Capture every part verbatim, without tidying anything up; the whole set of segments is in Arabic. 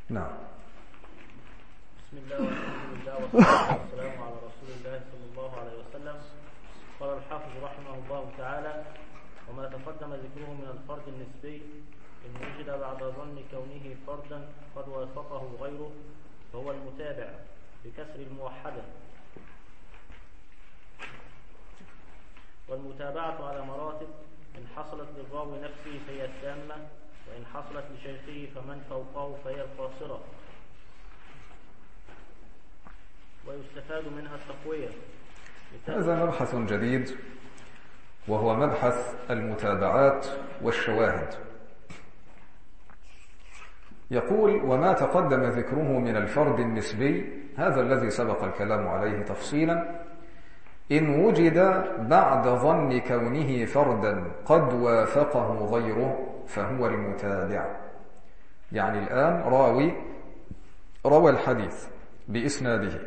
نعم. بسم الله والحمد لله والصلاة والسلام على رسول الله صلى الله عليه وسلم. قال الحافظ رحمه الله تعالى: وما تقدم ذكره من الفرد النسبي إن وجد بعد ظن كونه فردا قد وافقه غيره فهو المتابع بكسر الموحدة. والمتابعة على مراتب: إن حصلت للراوي نفسه فهي التامة، وإن حصلت لشيخه فمن فوقه فهي القاصرة. ويستفاد منها التقوية. هذا مبحث جديد وهو مبحث المتابعات والشواهد. يقول: وما تقدم ذكره من الفرد النسبي، هذا الذي سبق الكلام عليه تفصيلا، إن وجد بعد ظن كونه فردا قد وافقه غيره فهو المتابع. يعني الآن راوي روى الحديث بإسناده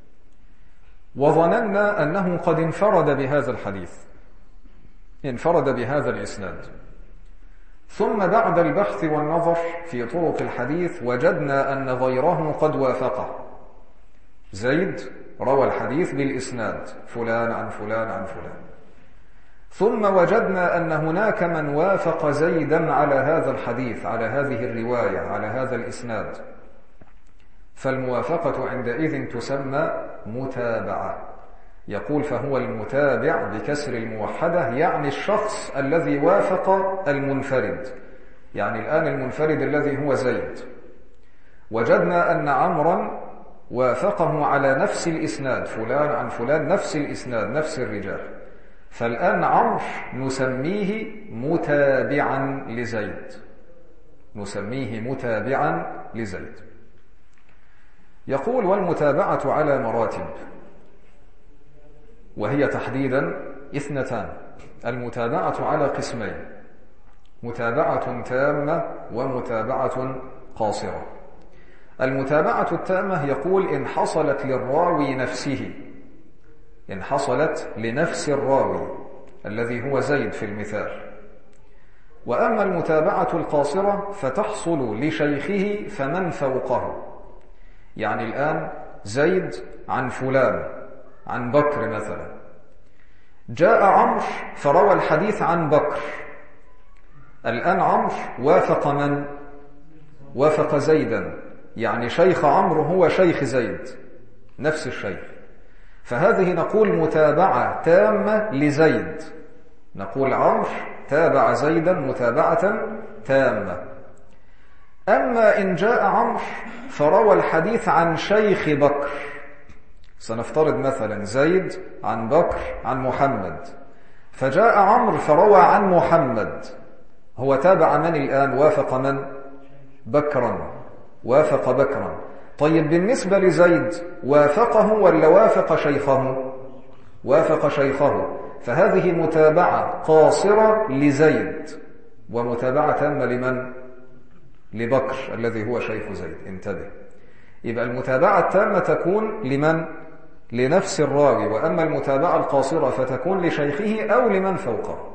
وظننا أنه قد انفرد بهذا الحديث، انفرد بهذا الإسناد، ثم بعد البحث والنظر في طرق الحديث وجدنا أن غيره قد وافقه. زيد روى الحديث بالإسناد فلان عن فلان عن فلان، ثم وجدنا أن هناك من وافق زيدا على هذا الحديث، على هذه الرواية، على هذا الإسناد، فالموافقة عندئذ تسمى متابعة. يقول: فهو المتابع بكسر الموحدة، يعني الشخص الذي وافق المنفرد. يعني الآن المنفرد الذي هو زيد وجدنا أن عمرا وافقه على نفس الإسناد، فلان عن فلان، نفس الإسناد، نفس الرجال، فالآن عمرو نسميه متابعا لزيد، نسميه متابعا لزيد. يقول: والمتابعة على مراتب، وهي تحديدا اثنتان. المتابعة على قسمين: متابعة تامة ومتابعة قاصرة. المتابعة التامة يقول إن حصلت للراوي نفسه، إن حصلت لنفس الراوي الذي هو زيد في المثال. وأما المتابعة القاصرة فتحصل لشيخه فمن فوقه. يعني الآن زيد عن فلان عن بكر مثلا، جاء عمرو فروى الحديث عن بكر، الآن عمرو وافق من؟ وافق زيدا، يعني شيخ عمرو هو شيخ زيد، نفس الشيخ، فهذه نقول متابعة تامة لزيد، نقول عمرو تابع زيدا متابعة تامة. أما إن جاء عمرو فروى الحديث عن شيخ بكر، سنفترض مثلا زيد عن بكر عن محمد، فجاء عمرو فروى عن محمد، هو تابع من الآن؟ وافق من؟ بكرا، وافق بكرا. طيب بالنسبة لزيد وافقه ولا وافق شيخه؟ وافق شيخه، فهذه متابعة قاصرة لزيد ومتابعة تامة لمن؟ لبكر الذي هو شيخ زيد. انتبه، يبقى المتابعة التامة تكون لمن؟ لنفس الراوي، وأما المتابعة القاصرة فتكون لشيخه أو لمن فوقه.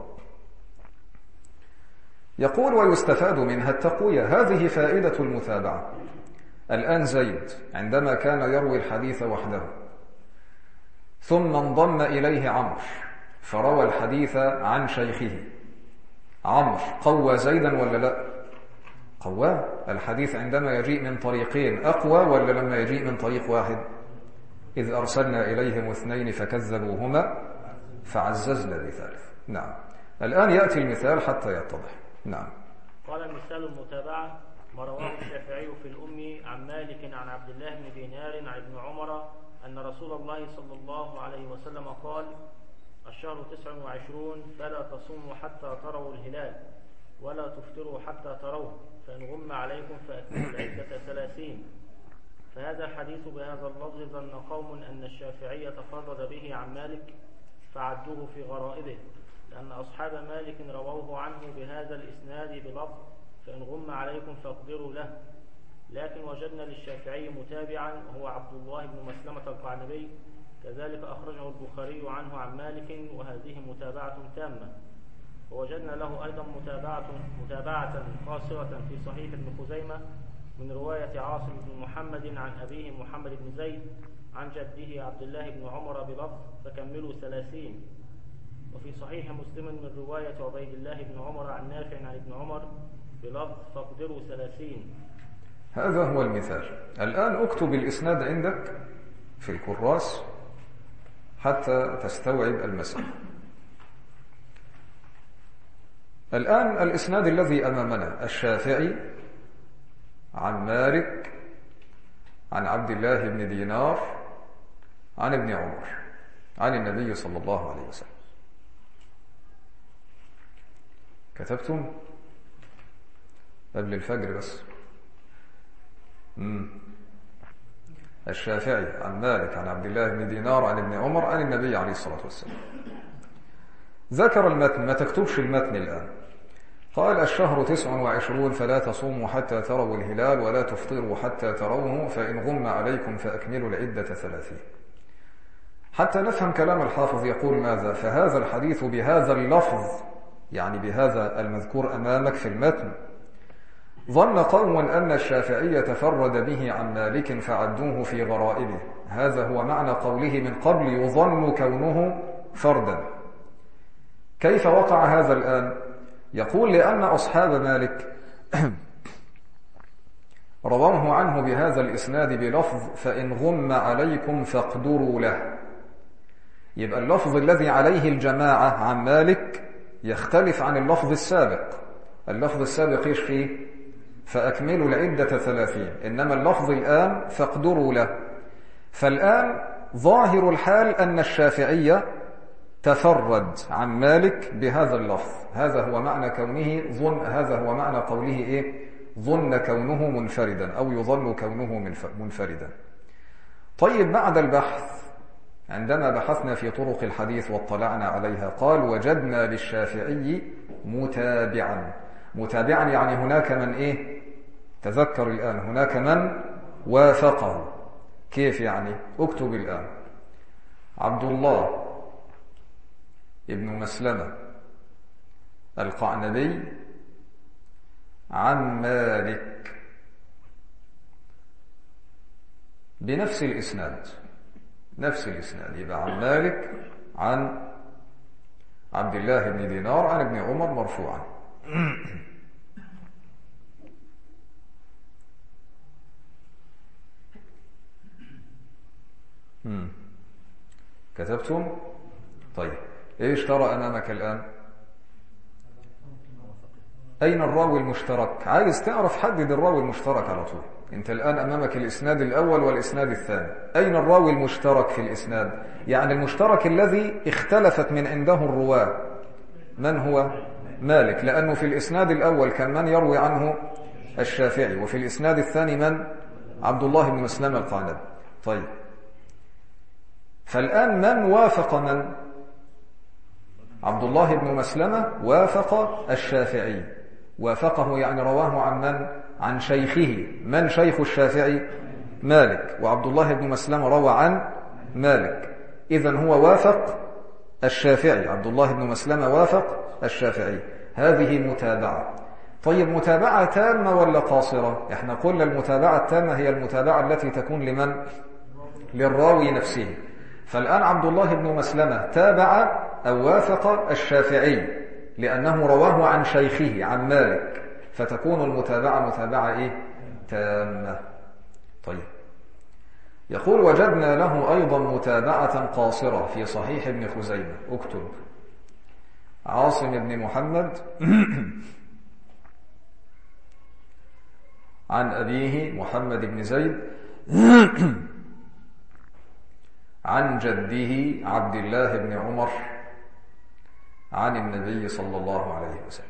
يقول: ويستفاد منها التقوية. هذه فائدة المتابعة. الآن زيد عندما كان يروي الحديث وحده ثم انضم إليه عمرو فروى الحديث عن شيخه، عمرو قوى زيدا ولا لا؟ قواه. الحديث عندما يجيء من طريقين أقوى ولا لما يجيء من طريق واحد؟ إذ أرسلنا إليهم اثنين فكذبوهما فعززنا بثالث. نعم، الآن يأتي المثال حتى يتضح. نعم. قال: المثال المتابعة ما رواه الشافعي في الأم عن مالك عن عبد الله بن دينار عن ابن عمر أن رسول الله صلى الله عليه وسلم قال: الشهر تسع وعشرون فلا تصوموا حتى تروا الهلال ولا تفطروا حتى تروه، فإن غم عليكم فأكملوا العدة ثلاثين. فهذا الحديث بهذا اللفظ ظن قوم أن الشافعي تفرد به عن مالك فعدوه في غرائبه، لأن أصحاب مالك رووه عنه بهذا الإسناد بلفظ فإن غم عليكم فاقدروا له. لكن وجدنا للشافعي متابعا وهو عبد الله بن مسلمة القعنبي، كذلك أخرجه البخاري عنه عن مالك، وهذه متابعة تامة. ووجدنا له أيضا متابعة, متابعة قاصرة في صحيح ابن خزيمة من رواية عاصم بن محمد عن أبيه محمد بن زيد عن جده عبد الله بن عمر بلفظ فكملوا ثلاثين. وفي صحيح مسلم من رواية عبيد الله بن عمر عن نافع عن ابن عمر بلفظ فاقدروا ثلاثين. هذا هو المثال. الآن اكتب الإسناد عندك في الكراس حتى تستوعب المسألة. الآن الإسناد الذي أمامنا الشافعي عن مالك عن عبد الله بن دينار عن ابن عمر عن النبي صلى الله عليه وسلم. كتبتم قبل الفجر بس. مم. الشافعي عن مالك عن عبد الله بن دينار عن ابن عمر عن النبي عليه الصلاة والسلام. ذكر المتن، ما تكتبش المتن الآن. قال الشهر تسع وعشرون فلا تصوموا حتى تروا الهلال ولا تفطروا حتى تروه فإن غم عليكم فأكملوا العدة ثلاثين. حتى نفهم كلام الحافظ يقول ماذا؟ فهذا الحديث بهذا اللفظ، يعني بهذا المذكور أمامك في المتن، ظن قوم أن الشافعي تفرد به عن مالك فعدوه في غرائبه. هذا هو معنى قوله من قبل يظن كونه فردا. كيف وقع هذا الآن؟ يقول لأن أصحاب مالك رواه عنه بهذا الإسناد بلفظ فإن غم عليكم فاقدروا له. يبقى اللفظ الذي عليه الجماعة عن مالك يختلف عن اللفظ السابق. اللفظ السابق ايش فيه؟ فأكملوا العدة ثلاثين، إنما اللفظ الآن فاقدروا له. فالآن ظاهر الحال أن الشافعية تفرد عن مالك بهذا اللفظ. هذا هو معنى كونه ظن، هذا هو معنى قوله إيه؟ ظن كونه منفردا أو يظن كونه منفردا. طيب بعد البحث، عندما بحثنا في طرق الحديث واطلعنا عليها، قال وجدنا للشافعي متابعا. متابعا يعني هناك من إيه؟ تذكر الآن، هناك من وافقه. كيف يعني؟ اكتب الآن عبد الله ابن مسلمة القعنبي عن مالك بنفس الإسناد، نفس الإسناد. يبقى عن مالك عن عبد الله بن دينار عن ابن عمر مرفوعا. كتبتم؟ طيب ايش ترى امامك الان؟ اين الراوي المشترك؟ عايز تعرف، حدد الراوي المشترك على طول. انت الان امامك الاسناد الاول والاسناد الثاني، اين الراوي المشترك في الاسناد؟ يعني المشترك الذي اختلفت من عنده الرواه. من هو؟ مالك، لانه في الاسناد الاول كان من يروي عنه الشافعي، وفي الاسناد الثاني من؟ عبد الله بن مسلمة القعنبي. طيب فالآن من وافق من؟ عبد الله بن مسلمة وافق الشافعي. وافقه يعني رواه عن من؟ عن شيخه. من شيخ الشافعي؟ مالك. وعبد الله بن مسلمة روى عن مالك، إذن هو وافق الشافعي. عبد الله بن مسلمة وافق الشافعي. هذه متابعة. طيب متابعة تامة ولا قاصرة؟ احنا قلنا المتابعة التامة هي المتابعة التي تكون لمن؟ للراوي نفسه. فالآن عبد الله بن مسلمة تابع أو وافق الشافعي لأنه رواه عن شيخه عن مالك، فتكون المتابعة متابعة إيه؟ تامة. طيب يقول وجدنا له أيضا متابعة قاصرة في صحيح ابن خزيمة. اكتب عاصم بن محمد عن أبيه محمد بن زيد عن جده عبد الله بن عمر عن النبي صلى الله عليه وسلم.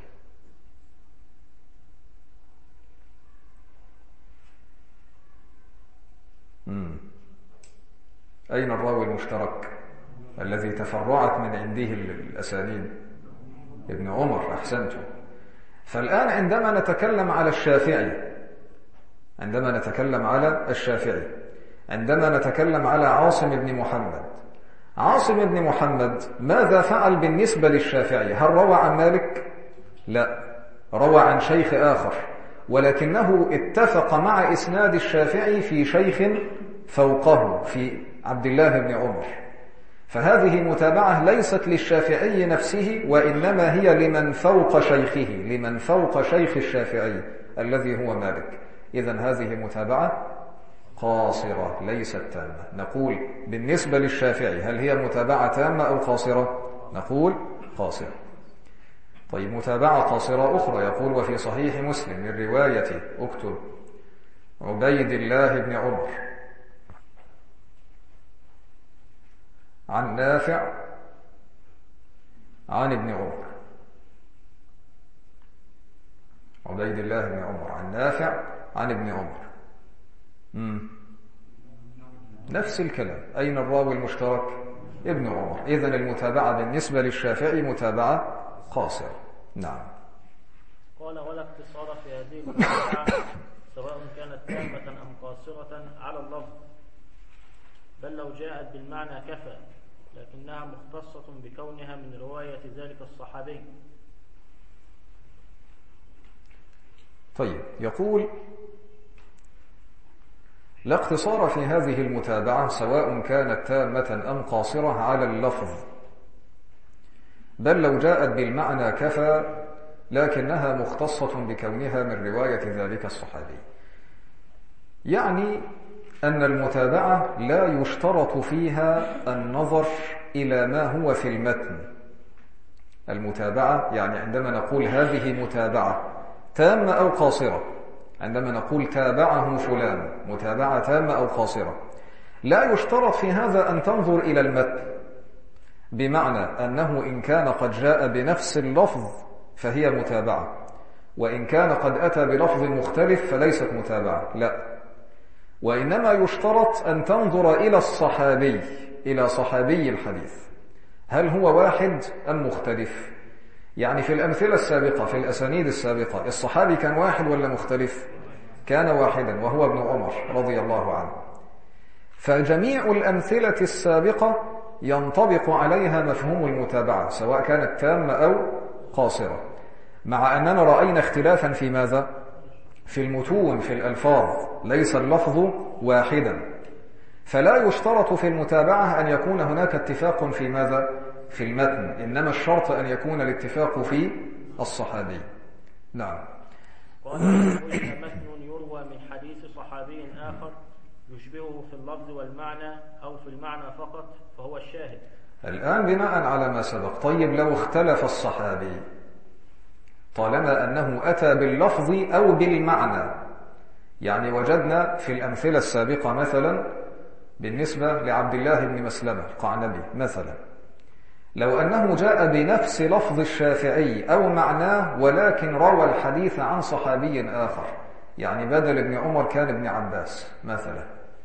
مم. أين الراوي المشترك الذي تفرعت من عنده الأسانيد؟ ابن عمر. أحسنتم. فالآن عندما نتكلم على الشافعي، عندما نتكلم على الشافعي عندما نتكلم على عاصم بن محمد، عاصم بن محمد ماذا فعل بالنسبة للشافعي؟ هل روى عن مالك؟ لا، روى عن شيخ آخر. ولكنه اتفق مع إسناد الشافعي في شيخ فوقه في عبد الله بن عمر، فهذه متابعة ليست للشافعي نفسه، وإنما هي لمن فوق شيخه، لمن فوق شيخ الشافعي الذي هو مالك. إذن هذه متابعة قاصرة ليست تامة. نقول بالنسبة للشافعي هل هي متابعة تامة أو قاصرة؟ نقول قاصرة. طيب متابعة قاصرة أخرى، يقول وفي صحيح مسلم من رواية اكتب عبيد الله بن عمر عن نافع عن ابن عمر، عبيد الله بن عمر عن نافع عن ابن عمر. مم. نفس الكلام. أين الراوي المشترك؟ ابن عمر. إذن المتابعة بالنسبة للشافعي متابعة قاصرة. نعم. قال ولا اقتصار في هذه المتابعة سواء كانت تامة أم قاصرة على اللفظ، بل لو جاءت بالمعنى كفى، لكنها مختصة بكونها من رواية ذلك الصحابي. طيب يقول لا اقتصار في هذه المتابعة سواء كانت تامة أم قاصرة على اللفظ، بل لو جاءت بالمعنى كفى، لكنها مختصة بكونها من رواية ذلك الصحابي. يعني أن المتابعة لا يشترط فيها النظر إلى ما هو في المتن. المتابعة يعني عندما نقول هذه متابعة تامة أو قاصرة، عندما نقول تابعه فلان متابعة تامة أو قاصرة، لا يشترط في هذا أن تنظر إلى المتن، بمعنى أنه إن كان قد جاء بنفس اللفظ فهي متابعة، وإن كان قد أتى بلفظ مختلف فليست متابعة، لا، وإنما يشترط أن تنظر إلى الصحابي، إلى صحابي الحديث، هل هو واحد أم مختلف؟ يعني في الأمثلة السابقة، في الأسانيد السابقة، الصحابي كان واحد ولا مختلف؟ كان واحدا، وهو ابن عمر رضي الله عنه. فجميع الأمثلة السابقة ينطبق عليها مفهوم المتابعة سواء كانت تامة أو قاصرة، مع أننا رأينا اختلافا في ماذا؟ في المتون، في الألفاظ، ليس اللفظ واحدا، فلا يشترط في المتابعة أن يكون هناك اتفاق في ماذا؟ في المتن، إنما الشرط أن يكون الاتفاق في الصحابي. نعم. قال إن متن يروى من حديث صحابي آخر يشبهه في اللفظ والمعنى أو في المعنى فقط فهو الشاهد. الآن بناء على ما سبق، طيب لو اختلف الصحابي طالما أنه أتى باللفظ أو بالمعنى، يعني وجدنا في الأمثلة السابقة مثلا بالنسبة لعبد الله بن مسلمة القعنبي مثلا، لو أنه جاء بنفس لفظ الشافعي أو معناه ولكن روى الحديث عن صحابي آخر، يعني بدل ابن عمر كان ابن عباس مثلا،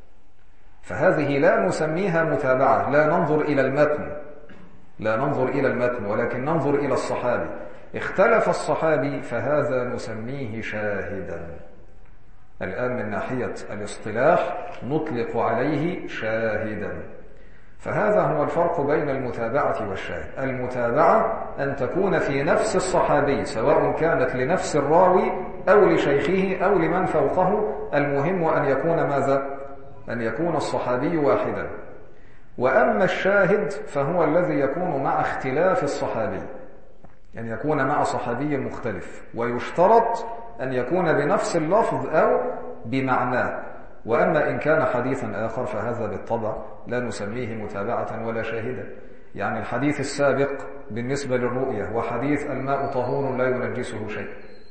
فهذه لا نسميها متابعة، لا ننظر إلى المتن، لا ننظر إلى المتن ولكن ننظر إلى الصحابي. اختلف الصحابي فهذا نسميه شاهدا. الآن من ناحية الاصطلاح نطلق عليه شاهدا. فهذا هو الفرق بين المتابعة والشاهد. المتابعة أن تكون في نفس الصحابي سواء كانت لنفس الراوي أو لشيخه أو لمن فوقه، المهم أن يكون ماذا؟ أن يكون الصحابي واحدا. وأما الشاهد فهو الذي يكون مع اختلاف الصحابي، أن يكون مع صحابي مختلف، ويشترط أن يكون بنفس اللفظ أو بمعناه. وأما إن كان حديثا آخر فهذا بالطبع لا نسميه متابعة ولا شاهدا. يعني الحديث السابق بالنسبة للرؤية وحديث الماء طهور لا ينجسه شيء،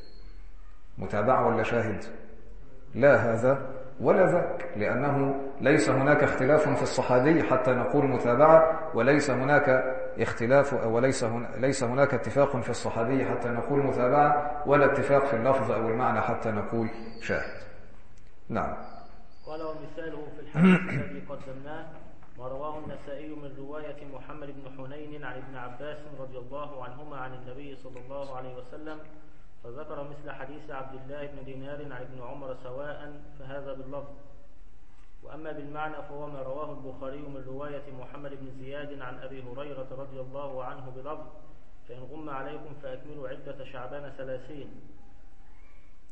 متابعة ولا شاهد؟ لا هذا ولا ذاك، لأنه ليس هناك اختلاف في الصحابي حتى نقول متابعة، وليس هناك اختلاف وليس هن... ليس هناك اتفاق في الصحابي حتى نقول متابعة، ولا اتفاق في اللفظ أو المعنى حتى نقول شاهد. نعم. قال ومثاله في الحديث الذي قدمناه ما رواه النسائي من رواية محمد بن حنين عن ابن عباس رضي الله عنهما عن النبي صلى الله عليه وسلم، فذكر مثل حديث عبد الله بن دينار عن ابن عمر سواء، فهذا باللفظ. وأما بالمعنى فهو ما رواه البخاري من رواية محمد بن زياد عن أبي هريرة رضي الله عنه بلفظ فإن غم عليكم فأكملوا عدة شعبان ثلاثين.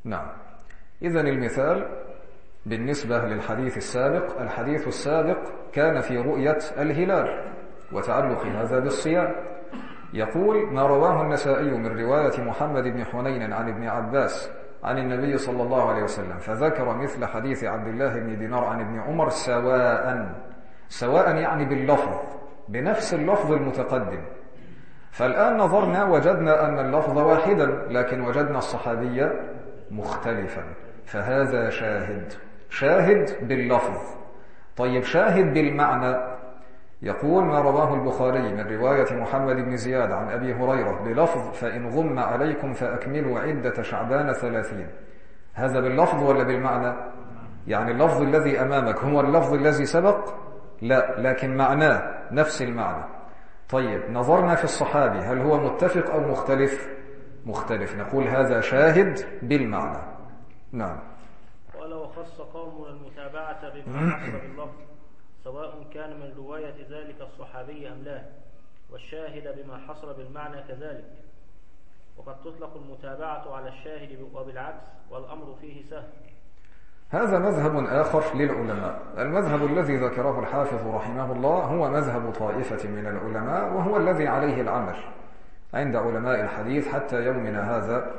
نعم. إذن المثال بالنسبة للحديث السابق، الحديث السابق كان في رؤية الهلال وتعلق هذا بالصيام. يقول: ما رواه النسائي من رواية محمد بن حنين عن ابن عباس عن النبي صلى الله عليه وسلم، فذكر مثل حديث عبد الله بن دينار عن ابن عمر سواء. سواء يعني باللفظ، بنفس اللفظ المتقدم. فالآن نظرنا وجدنا أن اللفظ واحدا، لكن وجدنا الصحابي مختلفا، فهذا شاهد. شاهد باللفظ. طيب شاهد بالمعنى، يقول: ما رواه البخاري من رواية محمد بن زياد عن أبي هريرة بلفظ: فإن غم عليكم فأكملوا عدة شعبان ثلاثين. هذا باللفظ ولا بالمعنى؟ يعني اللفظ الذي أمامك هو اللفظ الذي سبق؟ لا، لكن معناه نفس المعنى. طيب نظرنا في الصحابي، هل هو متفق أو مختلف؟ مختلف، نقول هذا شاهد بالمعنى. نعم. قال: وخص قوم المتابعة بما حصل باللفظ سواء كان من رواية ذلك الصحابي أم لا، والشاهد بما حصل بالمعنى كذلك. وقد تطلق المتابعة على الشاهد وبالعكس، والأمر فيه سهل. هذا مذهب آخر للعلماء. المذهب الذي ذكره الحافظ رحمه الله هو مذهب طائفة من العلماء، وهو الذي عليه العمل عند علماء الحديث حتى يومنا هذا.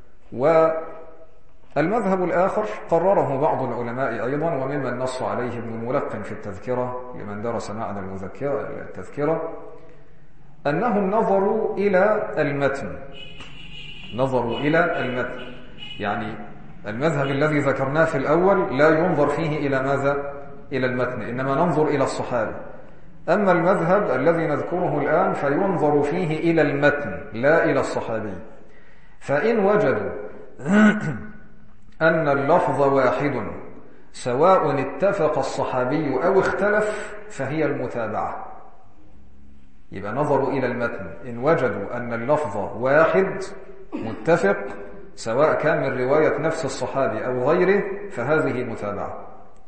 والمذهب الآخر قرره بعض العلماء أيضا، وممن نص عليه ابن الملقن في التذكرة لمن درس معنا التذكرة، أنهم نظروا إلى المتن. نظروا إلى المتن، يعني المذهب الذي ذكرناه في الأول لا ينظر فيه إلى ماذا؟ إلى المتن، إنما ننظر إلى الصحابي. أما المذهب الذي نذكره الآن فينظر فيه إلى المتن لا إلى الصحابي. فإن وجدوا أن اللفظ واحد سواء اتفق الصحابي أو اختلف فهي المتابعة. يبقى نظروا إلى المتن، إن وجدوا أن اللفظ واحد متفق سواء كان من رواية نفس الصحابي أو غيره فهذه متابعة.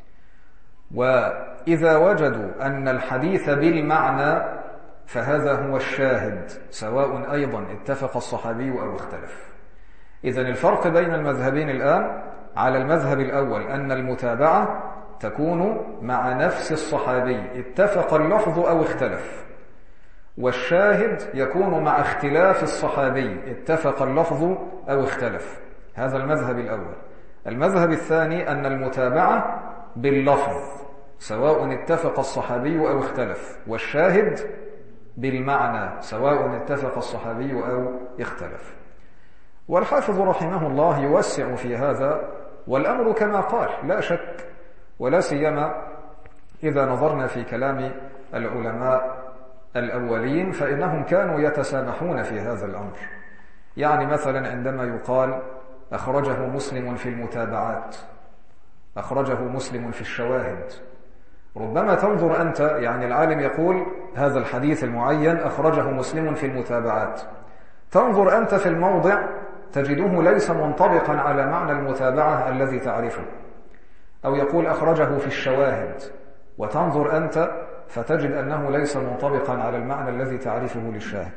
وإذا وجدوا أن الحديث بالمعنى فهذا هو الشاهد، سواء أيضا اتفق الصحابي أو اختلف. إذن الفرق بين المذهبين الآن على المذهب الأول أن المتابعة تكون مع نفس الصحابي اتفق اللفظ أو اختلف، والشاهد يكون مع اختلاف الصحابي اتفق اللفظ أو اختلف. هذا المذهب الأول. المذهب الثاني أن المتابعة باللفظ سواء اتفق الصحابي أو اختلف، والشاهد بالمعنى سواء اتفق الصحابي أو اختلف. والحافظ رحمه الله يوسع في هذا، والأمر كما قال لا شك، ولا سيما إذا نظرنا في كلام العلماء الأولين فإنهم كانوا يتسامحون في هذا الأمر. يعني مثلا عندما يقال أخرجه مسلم في المتابعات، أخرجه مسلم في الشواهد، ربما تنظر أنت، يعني العالم يقول هذا الحديث المعين أخرجه مسلم في المتابعات، تنظر أنت في الموضع تجده ليس منطبقا على معنى المتابعة الذي تعرفه، أو يقول أخرجه في الشواهد، وتنظر أنت فتجد أنه ليس منطبقا على المعنى الذي تعرفه للشاهد.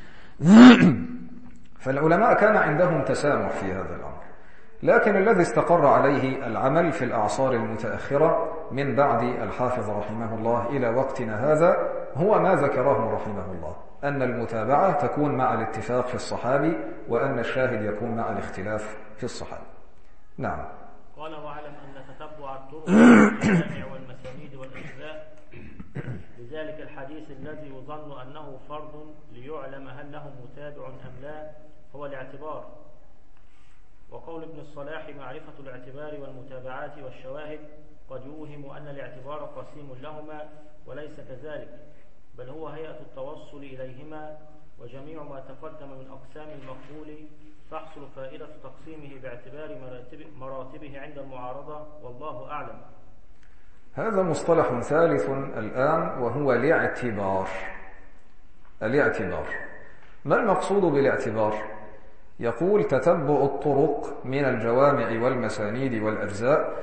فالعلماء كان عندهم تسامح في هذا الأمر، لكن الذي استقر عليه العمل في الأعصار المتأخرة من بعد الحافظ رحمه الله إلى وقتنا هذا هو ما ذكره رحمه الله، أن المتابعة تكون مع الاتفاق في الصحابي، وأن الشاهد يكون مع الاختلاف في الصحابي. نعم. قال: واعلم أن تتبع الطرق والجامع والمسانيد والأجزاء لذلك الحديث الذي يظن أنه فرض ليعلم هل له متابع أم لا هو الاعتبار. وقول ابن الصلاح معرفة الاعتبار والمتابعات والشواهد قد يوهم أن الاعتبار قسيم لهما، وليس كذلك، بل هو هيئة التوصل إليهما، وجميع ما تقدم من أقسام المقبول تحصل فائدة تقسيمه باعتبار مراتب مراتبه عند المعارضة، والله أعلم. هذا مصطلح ثالث الآن وهو الاعتبار. الاعتبار ما المقصود بالاعتبار؟ يقول تتبع الطرق من الجوامع والمسانيد والأجزاء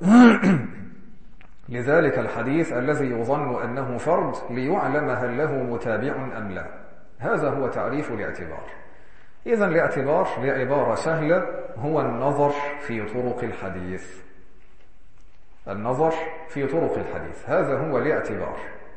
لذلك الحديث الذي يظن أنه فرد ليعلم هل له متابع أم لا. هذا هو تعريف الاعتبار. إذن الاعتبار بعبارة سهلة هو النظر في طرق الحديث. النظر في طرق الحديث هذا هو الاعتبار.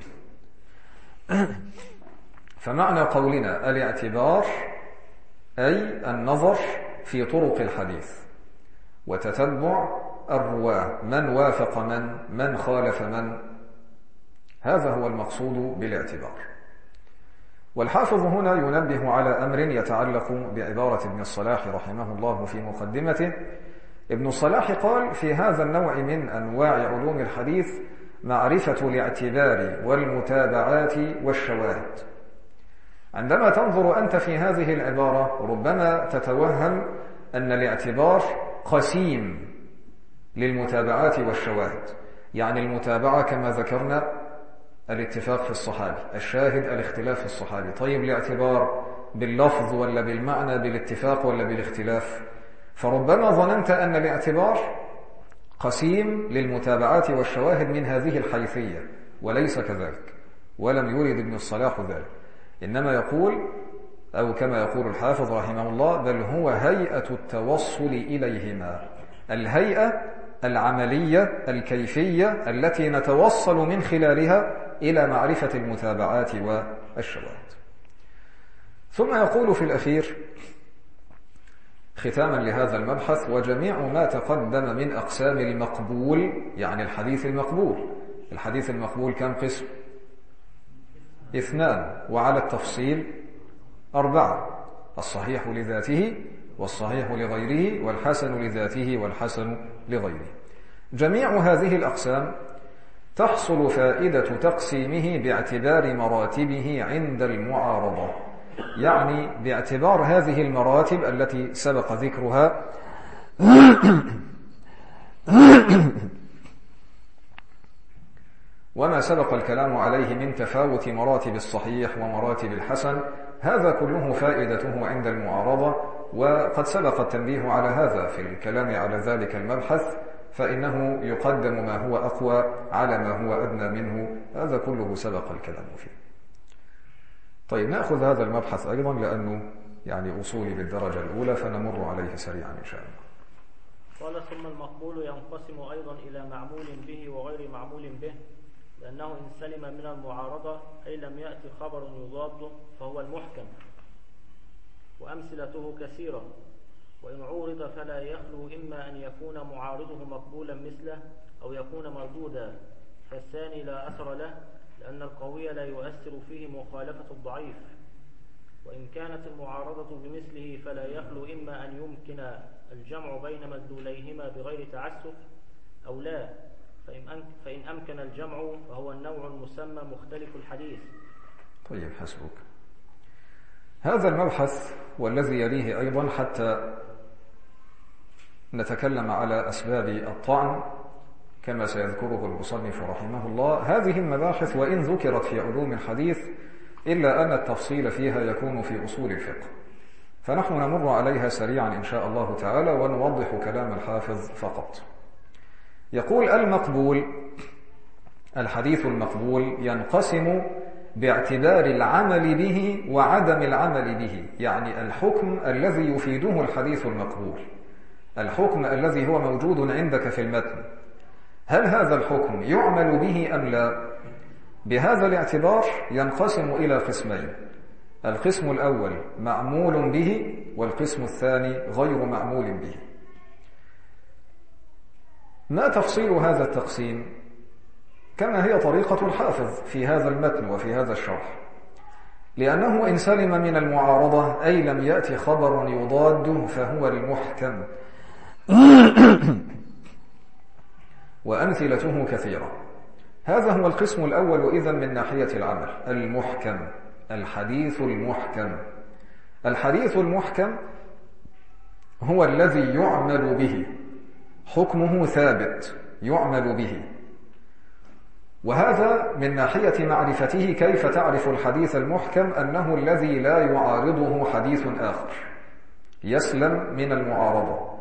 فمعنى قولنا الاعتبار أي النظر في طرق الحديث وتتبع الرواة، من وافق من، من خالف من، هذا هو المقصود بالاعتبار. والحافظ هنا ينبه على أمر يتعلق بعبارة ابن الصلاح رحمه الله في مقدمته. ابن الصلاح قال: في هذا النوع من أنواع علوم الحديث معرفة الاعتبار والمتابعات والشواهد. عندما تنظر أنت في هذه العبارة ربما تتوهم أن الاعتبار قسيم للمتابعات والشواهد، يعني المتابعة كما ذكرنا الاتفاق في الصحابي، الشاهد الاختلاف في الصحابي. طيب الاعتبار باللفظ ولا بالمعنى، بالاتفاق ولا بالاختلاف؟ فربما ظننت أن الاعتبار قسيم للمتابعات والشواهد من هذه الحيثية، وليس كذلك، ولم يرد ابن الصلاح ذلك، إنما يقول أو كما يقول الحافظ رحمه الله: بل هو هيئة التوصل إليهما، الهيئة العملية الكيفية التي نتوصل من خلالها إلى معرفة المتابعات والشواهد. ثم يقول في الأخير ختاما لهذا المبحث: وجميع ما تقدم من أقسام المقبول، يعني الحديث المقبول. الحديث المقبول كم قسم؟ اثنان، وعلى التفصيل أربعة: الصحيح لذاته والصحيح لغيره والحسن لذاته والحسن لغيره. جميع هذه الأقسام تحصل فائدة تقسيمه باعتبار مراتبه عند المعارضة، يعني باعتبار هذه المراتب التي سبق ذكرها وما سبق الكلام عليه من تفاوت مراتب الصحيح ومراتب الحسن، هذا كله فائدته عند المعارضة، وقد سبق التنبيه على هذا في الكلام على ذلك المبحث، فإنه يقدم ما هو أقوى على ما هو أدنى منه، هذا كله سبق الكلام فيه. طيب نأخذ هذا المبحث أيضا لأنه يعني أصولي بالدرجة الأولى، فنمر عليه سريعا إن شاء الله. قال: ثم المقبول ينقسم أيضا إلى معمول به وغير معمول به، لأنه إن سلم من المعارضة أي لم يأتي خبر يضاده فهو المحكم، وأمثلته كثيرة، وإن عورض فلا يخلو إما أن يكون معارضه مقبولا مثله أو يكون مردودا، فالثاني لا أثر له، لأن القوي لا يؤثر فيه مخالفة الضعيف. وإن كانت المعارضة بمثله فلا يخلو إما أن يمكن الجمع بين مدلوليهما بغير تعسف أو لا، فإن أمكن الجمع فهو النوع المسمى مختلف الحديث. طيب حسبك. هذا المبحث والذي يليه أيضا حتى نتكلم على أسباب الطعن كما سيذكره المصنف رحمه الله. هذه المباحث وإن ذكرت في علوم الحديث إلا أن التفصيل فيها يكون في أصول الفقه، فنحن نمر عليها سريعا إن شاء الله تعالى ونوضح كلام الحافظ فقط. يقول: المقبول، الحديث المقبول ينقسم باعتبار العمل به وعدم العمل به، يعني الحكم الذي يفيده الحديث المقبول، الحكم الذي هو موجود عندك في المتن، هل هذا الحكم يعمل به أم لا؟ بهذا الاعتبار ينقسم إلى قسمين: القسم الأول معمول به، والقسم الثاني غير معمول به. ما تفصيل هذا التقسيم؟ كما هي طريقة الحافظ في هذا المتن وفي هذا الشرح، لأنه إن سلم من المعارضة أي لم يأتي خبر يضاده فهو المحكم، وأمثلته كثيرة. هذا هو القسم الأول إذن من ناحية العمل، المحكم، الحديث المحكم. الحديث المحكم هو الذي يعمل به، حكمه ثابت يعمل به. وهذا من ناحية معرفته، كيف تعرف الحديث المحكم؟ أنه الذي لا يعارضه حديث آخر، يسلم من المعارضة.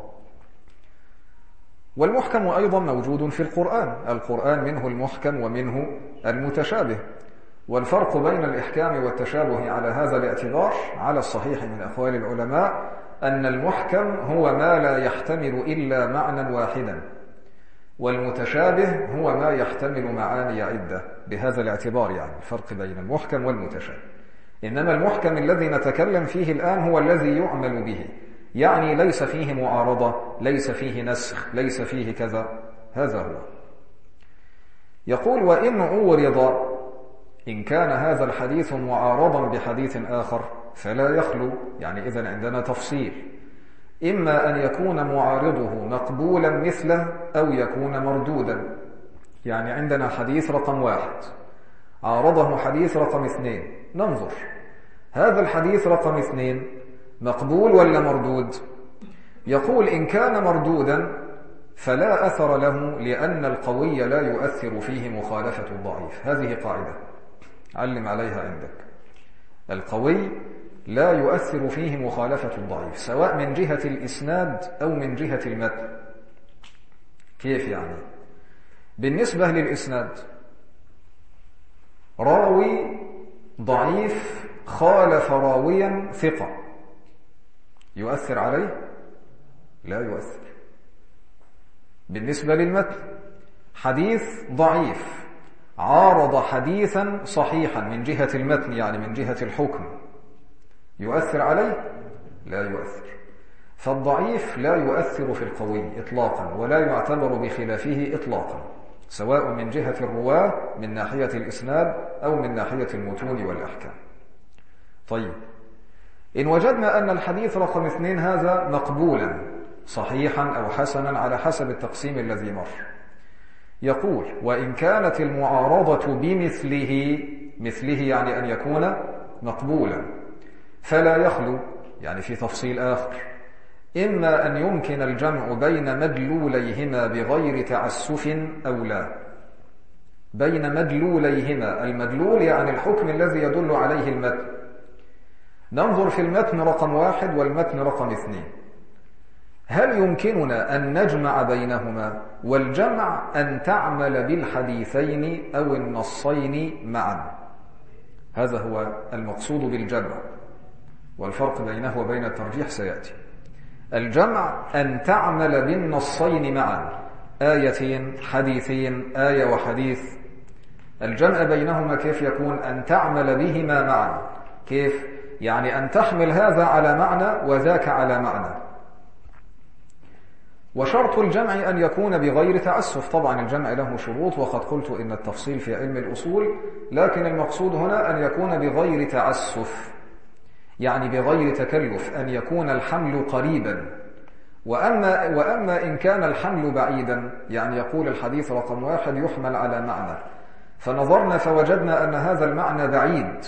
والمحكم أيضا موجود في القرآن، القرآن منه المحكم ومنه المتشابه، والفرق بين الإحكام والتشابه على هذا الاعتبار على الصحيح من أقوال العلماء أن المحكم هو ما لا يحتمل إلا معنى واحدا، والمتشابه هو ما يحتمل معاني عدة. بهذا الاعتبار يعني الفرق بين المحكم والمتشابه. إنما المحكم الذي نتكلم فيه الآن هو الذي يعمل به، يعني ليس فيه معارضة، ليس فيه نسخ، ليس فيه كذا، هذا هو. يقول: وإن عورض، إن كان هذا الحديث معارضا بحديث آخر فلا يخلو، يعني إذن عندنا تفصيل، إما أن يكون معارضه مقبولا مثله أو يكون مردودا. يعني عندنا حديث رقم واحد عارضه حديث رقم اثنين، ننظر هذا الحديث رقم اثنين مقبول ولا مردود؟ يقول: إن كان مردودا فلا أثر له، لأن القوي لا يؤثر فيه مخالفة الضعيف. هذه قاعدة علم عليها عندك، القوي لا يؤثر فيه مخالفة الضعيف، سواء من جهة الإسناد أو من جهة المتن. كيف يعني؟ بالنسبة للإسناد، راوي ضعيف خالف راويا ثقة، يؤثر عليه؟ لا يؤثر. بالنسبة للمتن، حديث ضعيف عارض حديثا صحيحا من جهة المتن، يعني من جهة الحكم، يؤثر عليه؟ لا يؤثر. فالضعيف لا يؤثر في القوي إطلاقا، ولا يعتبر بخلافه إطلاقا، سواء من جهة الرواة من ناحية الإسناد أو من ناحية المتون والأحكام. طيب، إن وجدنا أن الحديث رقم اثنين هذا مقبولا صحيحا أو حسنا على حسب التقسيم الذي مر، يقول: وإن كانت المعارضة بمثله، مثله يعني أن يكون مقبولا، فلا يخلو، يعني في تفصيل آخر، إما أن يمكن الجمع بين مدلوليهما بغير تعسف أو لا. بين مدلوليهما، المدلول يعني الحكم الذي يدل عليه المتن. ننظر في المتن رقم واحد والمتن رقم اثنين، هل يمكننا أن نجمع بينهما؟ والجمع أن تعمل بالحديثين أو النصين معا، هذا هو المقصود بالجمع، والفرق بينه وبين الترجيح سيأتي. الجمع أن تعمل بالنصين معا، آيتين حديثين، آية وحديث. الجمع بينهما كيف يكون؟ أن تعمل بهما معا. كيف؟ يعني أن تحمل هذا على معنى وذاك على معنى. وشرط الجمع أن يكون بغير تعسف. طبعا الجمع له شروط، وقد قلت إن التفصيل في علم الأصول، لكن المقصود هنا أن يكون بغير تعسف، يعني بغير تكلف، أن يكون الحمل قريبا. وأما, وأما إن كان الحمل بعيدا، يعني يقول الحديث رقم واحد يحمل على معنى، فنظرنا فوجدنا أن هذا المعنى بعيد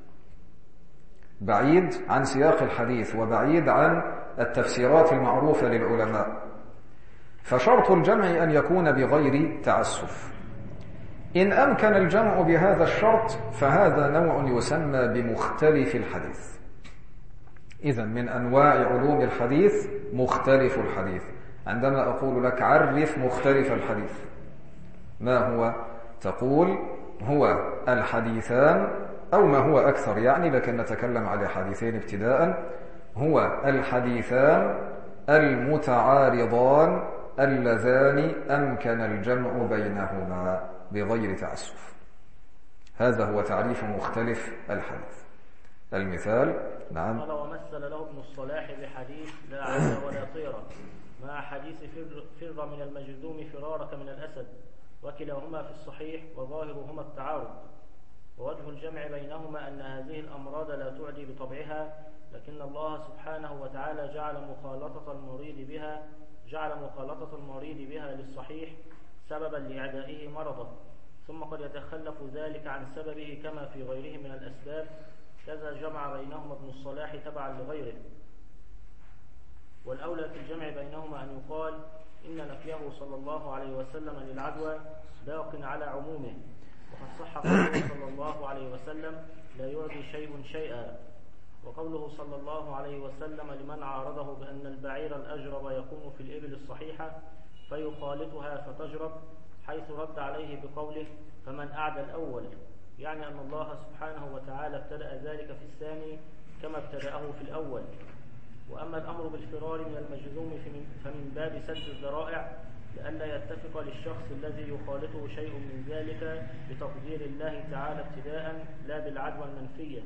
بعيد عن سياق الحديث، وبعيد عن التفسيرات المعروفة للعلماء، فشرط الجمع أن يكون بغير تعسف. إن أمكن الجمع بهذا الشرط فهذا نوع يسمى بمختلف الحديث. إذن من أنواع علوم الحديث مختلف الحديث. عندما أقول لك عرف مختلف الحديث، ما هو؟ تقول هو الحديثان، أو ما هو أكثر يعني، لكن نتكلم على حديثين ابتداء. هو الحديثان المتعارضان اللذان أمكن الجمع بينهما بغير تعسف. هذا هو تعريف مختلف الحديث. المثال: نعم. قال: ومثل له ابن الصلاح بحديث لا عز ولا طيرة مع حديث فر, فر من المجذوم فرارك من الأسد، وكلاهما في الصحيح وظاهرهما التعارض. ووجه الجمع بينهما أن هذه الأمراض لا تعدي بطبعها، لكن الله سبحانه وتعالى جعل مخالطة المريض بها جعل مخالطة المريض بها للصحيح سببا لإعدائه مرضه، ثم قد يتخلف ذلك عن سببه كما في غيره من الأسباب. كذا جمع بينهما ابن الصلاح تبعا لغيره. والأولى في الجمع بينهما أن يقال إن نفيه صلى الله عليه وسلم للعدوى باق على عمومه، وقد صح قوله صلى الله عليه وسلم: لا يعدي شيء شيئا. وقوله صلى الله عليه وسلم لمن عارضه بأن البعير الأجرب يقوم في الإبل الصحيحة فيخالطها فتجرب، حيث رد عليه بقوله: فمن أعدى الأول، يعني أن الله سبحانه وتعالى ابتدأ ذلك في الثاني كما ابتدأه في الأول. وأما الأمر بالفرار من المجذوم فمن باب سد الذرائع لئلا يتفق للشخص الذي يخالطه شيء من ذلك بتقدير الله تعالى ابتداء لا بالعدوى المنفية،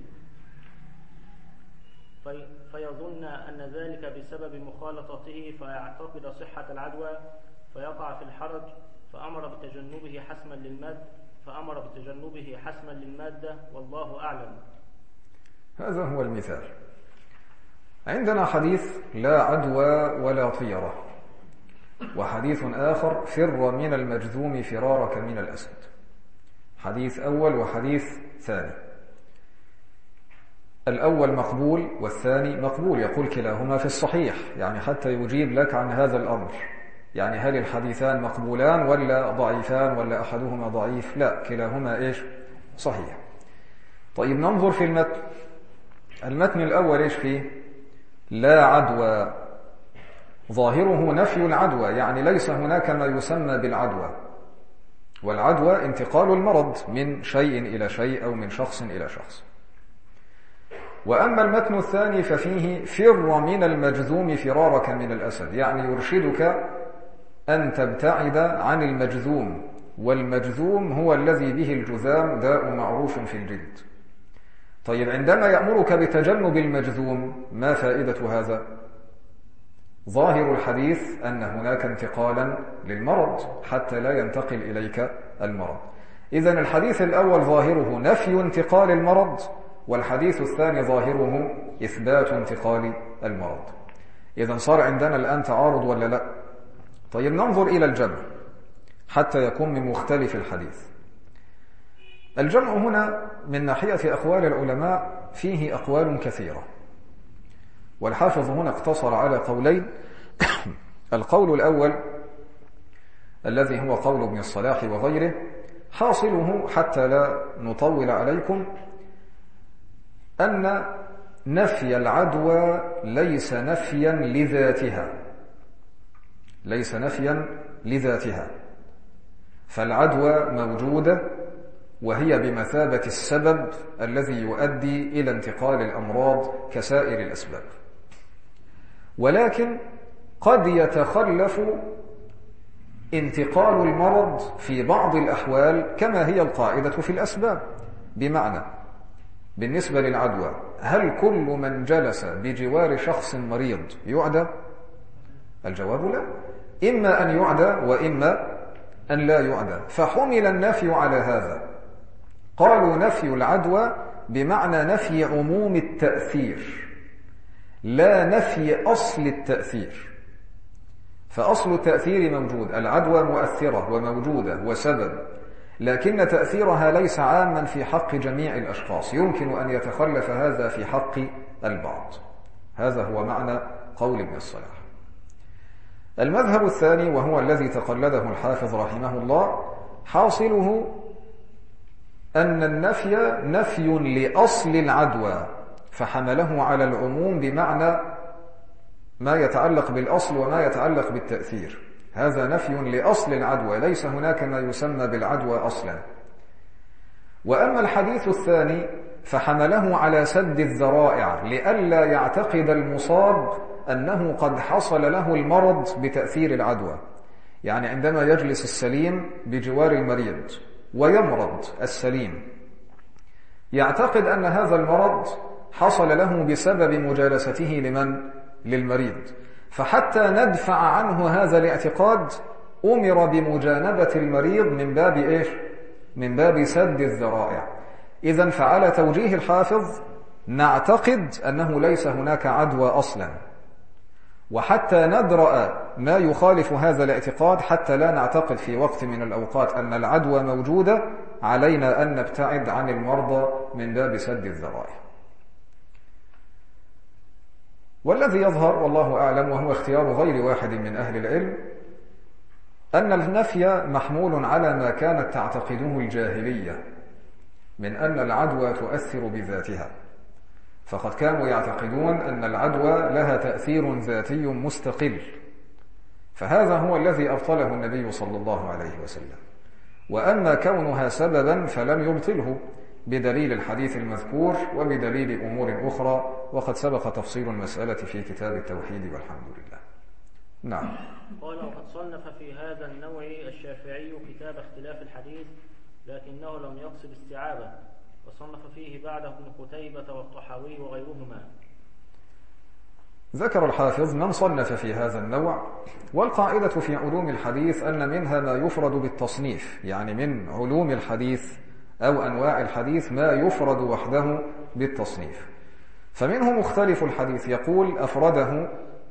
في فيظن أن ذلك بسبب مخالطته فيعتقد صحة العدوى فيقع في الحرج، فأمر بتجنبه حسما للمادة فأمر بتجنبه حسما للمادة والله أعلم. هذا هو المثال. عندنا حديث لا عدوى ولا طيرة، وحديث آخر فر من المجذوم فرارك من الأسد. حديث أول وحديث ثاني. الأول مقبول والثاني مقبول، يقول كلاهما في الصحيح، يعني حتى يجيب لك عن هذا الأمر، يعني هل الحديثان مقبولان ولا ضعيفان ولا أحدهما ضعيف؟ لا، كلاهما إيش؟ صحيح. طيب ننظر في المتن. المتن الأول إيش فيه؟ لا عدوى، ظاهره نفي العدوى، يعني ليس هناك ما يسمى بالعدوى، والعدوى انتقال المرض من شيء إلى شيء أو من شخص إلى شخص. وأما المتن الثاني ففيه فر من المجذوم فرارك من الأسد، يعني يرشدك أن تبتعد عن المجذوم، والمجذوم هو الذي به الجذام، داء معروف في الجلد. طيب عندما يأمرك بتجنب المجذوم ما فائدة هذا؟ ظاهر الحديث أن هناك انتقالا للمرض حتى لا ينتقل إليك المرض. إذن الحديث الأول ظاهره نفي انتقال المرض، والحديث الثاني ظاهره إثبات انتقال المرض. إذن صار عندنا الآن تعارض ولا لا؟ طيب ننظر إلى الجمع حتى يكون من مختلف الحديث. الجمع هنا من ناحية أقوال العلماء فيه أقوال كثيرة، والحافظ هنا اقتصر على قولين. القول الأول الذي هو قول ابن الصلاح وغيره، حاصله حتى لا نطول عليكم أن نفي العدوى ليس نفيا لذاتها، ليس نفيا لذاتها، فالعدوى موجودة وهي بمثابة السبب الذي يؤدي إلى انتقال الأمراض كسائر الأسباب، ولكن قد يتخلف انتقال المرض في بعض الأحوال كما هي القاعدة في الأسباب. بمعنى بالنسبة للعدوى، هل كل من جلس بجوار شخص مريض يعدى؟ الجواب لا، إما أن يعدى وإما أن لا يعدى، فحمل النفي على هذا. قالوا نفي العدوى بمعنى نفي عموم التأثير لا نفي أصل التأثير، فأصل التأثير موجود، العدوى مؤثرة وموجودة وسبب، لكن تأثيرها ليس عاما في حق جميع الأشخاص، يمكن أن يتخلف هذا في حق البعض. هذا هو معنى قول ابن الصلاح. المذهب الثاني وهو الذي تقلده الحافظ رحمه الله، حاصله أن النفي نفي لأصل العدوى، فحمله على العموم بمعنى ما يتعلق بالأصل وما يتعلق بالتأثير. هذا نفي لأصل العدوى، ليس هناك ما يسمى بالعدوى أصلا. وأما الحديث الثاني فحمله على سد الذرائع، لئلا يعتقد المصاب أنه قد حصل له المرض بتأثير العدوى. يعني عندما يجلس السليم بجوار المريض ويمرض السليم، يعتقد أن هذا المرض حصل له بسبب مجالسته لمن؟ للمريض. فحتى ندفع عنه هذا الاعتقاد أمر بمجانبة المريض من باب إيش؟ من باب سد الذرائع. إذن فعلى توجيه الحافظ نعتقد أنه ليس هناك عدوى أصلا، وحتى ندرأ ما يخالف هذا الاعتقاد، حتى لا نعتقد في وقت من الأوقات أن العدوى موجودة، علينا أن نبتعد عن المرضى من باب سد الذرائع. والذي يظهر والله أعلم وهو اختيار غير واحد من أهل العلم أن النفي محمول على ما كانت تعتقده الجاهلية من أن العدوى تؤثر بذاتها، فقد كانوا يعتقدون أن العدوى لها تأثير ذاتي مستقل، فهذا هو الذي أبطله النبي صلى الله عليه وسلم. وأما كونها سببا فلم يبطله، بدليل الحديث المذكور وبدليل أمور أخرى، وقد سبق تفصيل المسألة في كتاب التوحيد والحمد لله. نعم. قال: وقد صنف في هذا النوع الشافعي كتاب اختلاف الحديث، لكنه لم يقصد استيعابه، وصنف فيه بعده ابن قتيبة والطحاوي وغيرهما. ذكر الحافظ من صنف في هذا النوع، والقاعدة في علوم الحديث أن منها ما يفرد بالتصنيف، يعني من علوم الحديث أو أنواع الحديث ما يفرد وحده بالتصنيف. فمنه مختلف الحديث، يقول أفرده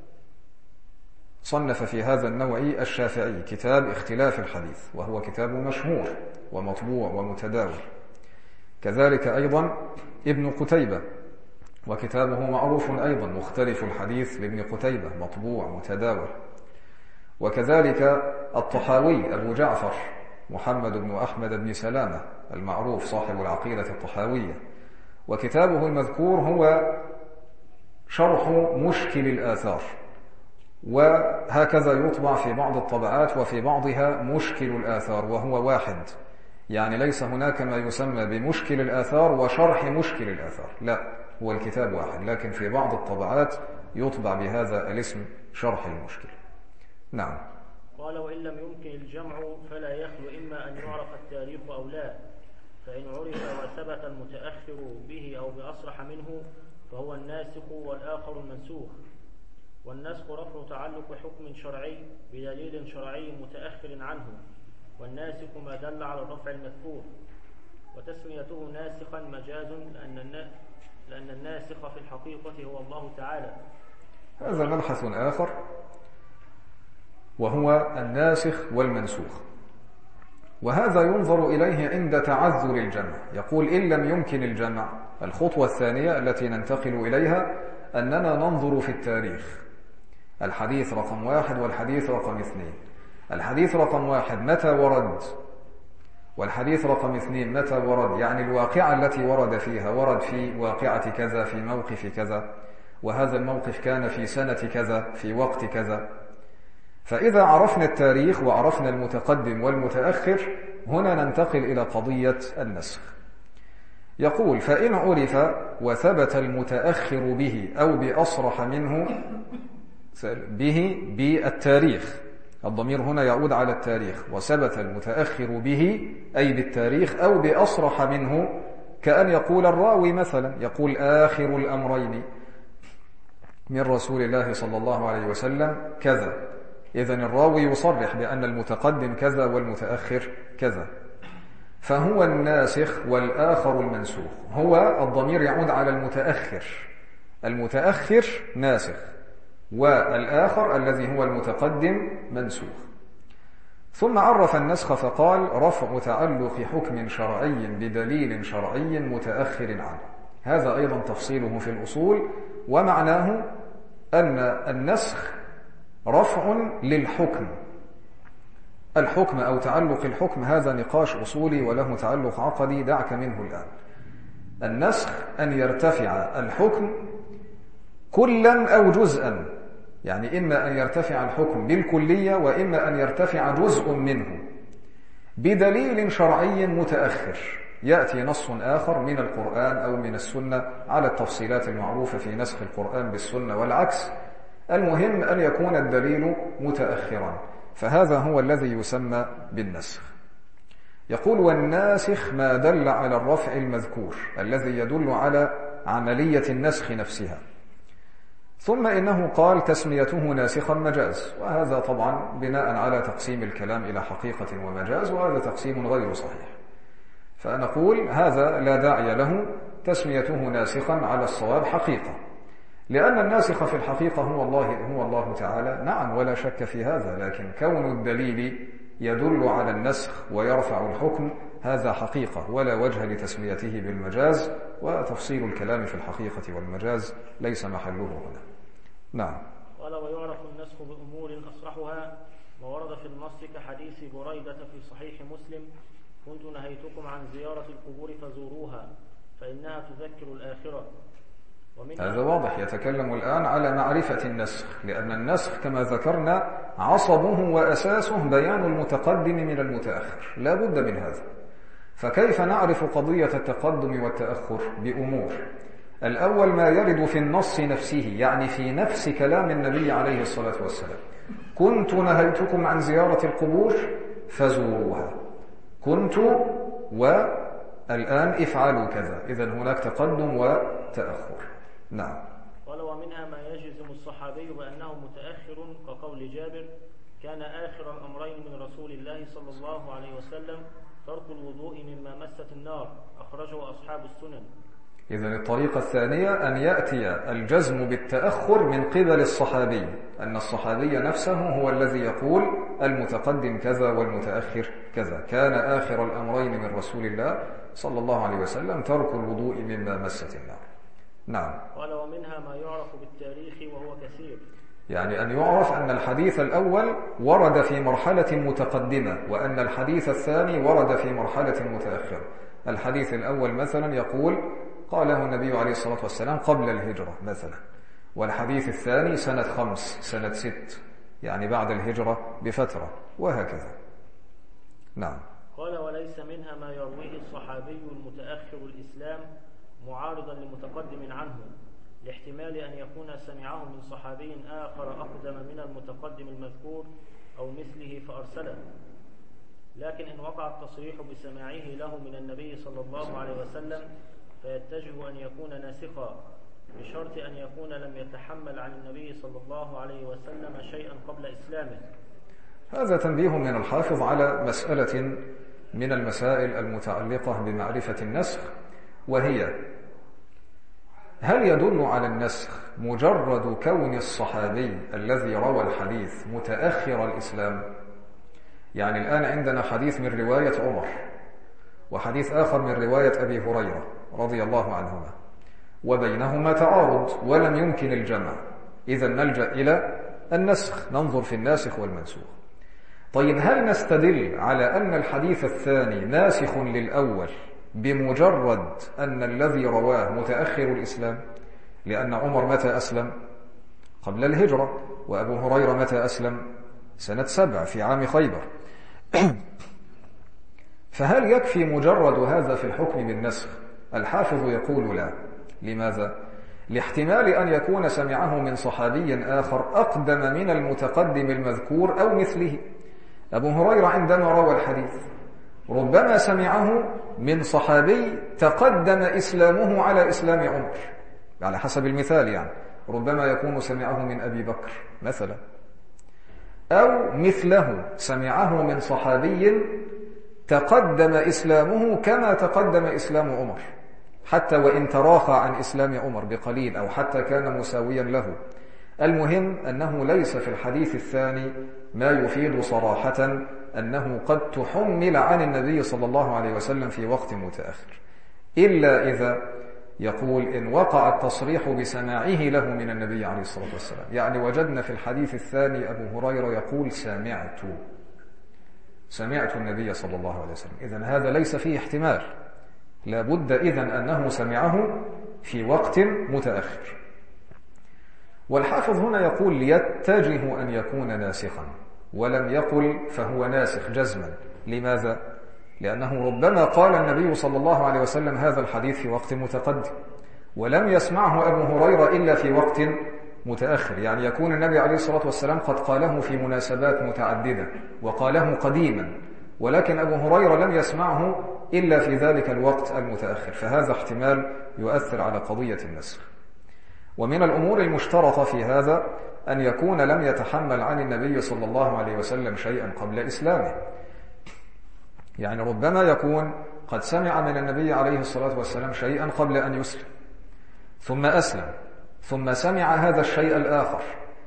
صنف في هذا النوع الشافعي كتاب اختلاف الحديث، وهو كتاب مشهور ومطبوع ومتداول. كذلك أيضا ابن قتيبة، وكتابه معروف أيضا مختلف الحديث لابن قتيبة، مطبوع متداول. وكذلك الطحاوي أبو جعفر محمد بن أحمد بن سلامة المعروف صاحب العقيدة الطحاوية، وكتابه المذكور هو شرح مشكل الآثار، وهكذا يطبع في بعض الطبعات وفي بعضها مشكل الآثار، وهو واحد، يعني ليس هناك ما يسمى بمشكل الآثار وشرح مشكل الآثار، لا، هو الكتاب واحد، لكن في بعض الطبعات يطبع بهذا الاسم شرح المشكل. نعم. قال: وإن لم يمكن الجمع فلا يخلو إما أن يعرف التاريخ أو لا، فإن عرف وثبت المتأخر به أو بأصرح منه فهو الناسخ والآخر المنسوخ. والنسخ رفع تعلق حكم شرعي بدليل شرعي متأخر عنه، والناسخ ما دل على الرفع المذكور. وتسميته ناسخا مجاز لأن لأن الناسخ في الحقيقة هو الله تعالى. هذا مبحث آخر، وهو الناسخ والمنسوخ، وهذا ينظر إليه عند تعذر الجمع. يقول إن لم يمكن الجمع، الخطوة الثانية التي ننتقل إليها أننا ننظر في التاريخ، الحديث رقم واحد والحديث رقم اثنين. الحديث رقم واحد متى ورد، والحديث رقم اثنين متى ورد، يعني الواقعة التي ورد فيها، ورد في واقعة كذا في موقف كذا، وهذا الموقف كان في سنة كذا في وقت كذا. فإذا عرفنا التاريخ وعرفنا المتقدم والمتأخر، هنا ننتقل إلى قضية النسخ. يقول: فإن عرف وثبت المتأخر به أو بأصرح منه به بالتاريخ، الضمير هنا يعود على التاريخ، وثبت المتأخر به أي بالتاريخ أو بأصرح منه، كأن يقول الراوي مثلا، يقول آخر الأمرين من رسول الله صلى الله عليه وسلم كذا، إذن الراوي يصرح بأن المتقدم كذا والمتأخر كذا، فهو الناسخ والآخر المنسوخ. هو الضمير يعود على المتأخر، المتأخر ناسخ، والآخر الذي هو المتقدم منسوخ. ثم عرف النسخ فقال: رفع تعلق حكم شرعي بدليل شرعي متأخر عنه. هذا أيضا تفصيله في الأصول، ومعناه أن النسخ رفع للحكم. الحكم أو تعلق الحكم هذا نقاش أصولي وله تعلق عقدي، دعك منه الآن. النسخ أن يرتفع الحكم كلا أو جزءا، يعني إما أن يرتفع الحكم بالكلية وإما أن يرتفع جزء منه بدليل شرعي متأخر. يأتي نص آخر من القرآن أو من السنة على التفصيلات المعروفة في نسخ القرآن بالسنة والعكس، المهم أن يكون الدليل متأخرا، فهذا هو الذي يسمى بالنسخ. يقول: والناسخ ما دل على الرفع المذكور الذي يدل على عملية النسخ نفسها. ثم إنه قال: تسميته ناسخا مجاز، وهذا طبعا بناء على تقسيم الكلام إلى حقيقة ومجاز، وهذا تقسيم غير صحيح. فنقول هذا لا داعي له، تسميته ناسخا على الصواب حقيقة، لأن الناسخ في الحقيقة هو الله, هو الله تعالى، نعم ولا شك في هذا، لكن كون الدليل يدل على النسخ ويرفع الحكم هذا حقيقة، ولا وجه لتسميته بالمجاز، وتفصيل الكلام في الحقيقة والمجاز ليس محله هنا. نعم. قال: ويعرف النسخ بأمور أصرحها ما ورد في النص كحديث بريدة في صحيح مسلم: كنت نهيتكم عن زيارة القبور فزوروها فإنها تذكر الآخرة. هذا واضح، يتكلم الآن على معرفة النسخ، لأن النسخ كما فكيف نعرف قضية التقدم والتأخر؟ بأمور. الأول ما يرد في النص نفسه، يعني في نفس كلام النبي عليه الصلاة والسلام: كنت نهيتكم عن زيارة القبور فزوروها، كنت والآن افعلوا كذا. إذن هناك تقدم وتأخر. نعم. قال: ومنها ما يجزم الصحابي بأنه متأخر، كقول جابر: كان آخر الأمرين من رسول الله صلى الله عليه وسلم ترك الوضوء مما مست النار، أخرجه أصحاب السنن. إذن الطريقة الثانية أن يأتي الجزم بالتأخر من قبل الصحابي، أن الصحابي نفسه هو الذي يقول المتقدم كذا والمتأخر كذا. كان آخر الأمرين من رسول الله صلى الله عليه وسلم ترك الوضوء مما مست النار. نعم. قال: ومنها ما يعرف بالتاريخ وهو كثير، يعني أن يعرف أن الحديث الأول ورد في مرحلة متقدمة، وأن الحديث الثاني ورد في مرحلة متأخرة. الحديث الأول مثلا يقول قاله النبي عليه الصلاة والسلام قبل الهجرة مثلا، والحديث الثاني سنة خمس سنة ست، يعني بعد الهجرة بفترة، وهكذا. نعم. قال: وليس منها ما يرويه الصحابي المتأخر الإسلام معارضا لمتقدم عنه، لاحتمال أن يكون سمعه من صحابي آخر أقدم من المتقدم المذكور أو مثله فأرسله. لكن إن وقع التصريح بسماعه له من النبي صلى الله عليه وسلم فيتجه أن يكون ناسخا، بشرط أن يكون لم يتحمل عن النبي صلى الله عليه وسلم شيئا قبل إسلامه. هذا تنبيه من الحافظ على مسألة من المسائل المتعلقة بمعرفة النسخ، وهي: هل يدل على النسخ مجرد كون الصحابي الذي روى الحديث متأخر الإسلام؟ يعني الآن عندنا حديث من رواية عمر، وحديث آخر من رواية أبي هريرة رضي الله عنهما، وبينهما تعارض ولم يمكن الجمع، إذن نلجأ إلى النسخ، ننظر في الناسخ والمنسوخ. طيب، هل نستدل على أن الحديث الثاني ناسخ للأول بمجرد أن الذي رواه متأخر الإسلام؟ لأن عمر متى أسلم؟ قبل الهجرة، وأبو هريرة متى أسلم؟ سنة سبع في عام خيبر. فهل يكفي مجرد هذا في الحكم بالنسخ؟ الحافظ يقول لا. لماذا؟ لاحتمال أن يكون سمعه من صحابي آخر أقدم من المتقدم المذكور أو مثله. أبو هريرة عندما روى الحديث ربما سمعه من صحابي تقدم إسلامه على إسلام عمر، على حسب المثال، يعني ربما يكون سمعه من أبي بكر مثلا، أو مثله سمعه من صحابي تقدم إسلامه كما تقدم إسلام عمر، حتى وإن تراخى عن إسلام عمر بقليل، أو حتى كان مساويا له. المهم أنه ليس في الحديث الثاني ما يفيد صراحة أنه قد تحمل عن النبي صلى الله عليه وسلم في وقت متأخر، إلا إذا يقول إن وقع التصريح بسماعه له من النبي عليه الصلاة والسلام. يعني وجدنا في الحديث الثاني أبو هريرة يقول سمعت سمعت النبي صلى الله عليه وسلم، إذن هذا ليس فيه احتمال، لا بد إذن أنه سمعه في وقت متأخر. والحافظ هنا يقول يتجه أن يكون ناسخا، ولم يقل فهو ناسخ جزما. لماذا؟ لأنه ربما قال النبي صلى الله عليه وسلم هذا الحديث في وقت متقدم، ولم يسمعه أبو هريرة إلا في وقت متأخر، يعني يكون النبي عليه الصلاة والسلام قد قاله في مناسبات متعددة وقاله قديما، ولكن أبو هريرة لم يسمعه إلا في ذلك الوقت المتأخر، فهذا احتمال يؤثر على قضية النسخ. ومن الأمور المشترطة في هذا أن يكون لم يتحمل عن النبي صلى الله عليه وسلم شيئا قبل إسلامه، يعني ربما يكون قد سمع من النبي عليه الصلاة والسلام شيئا قبل أن يسلم، ثم أسلم، ثم سمع هذا الشيء الآخر،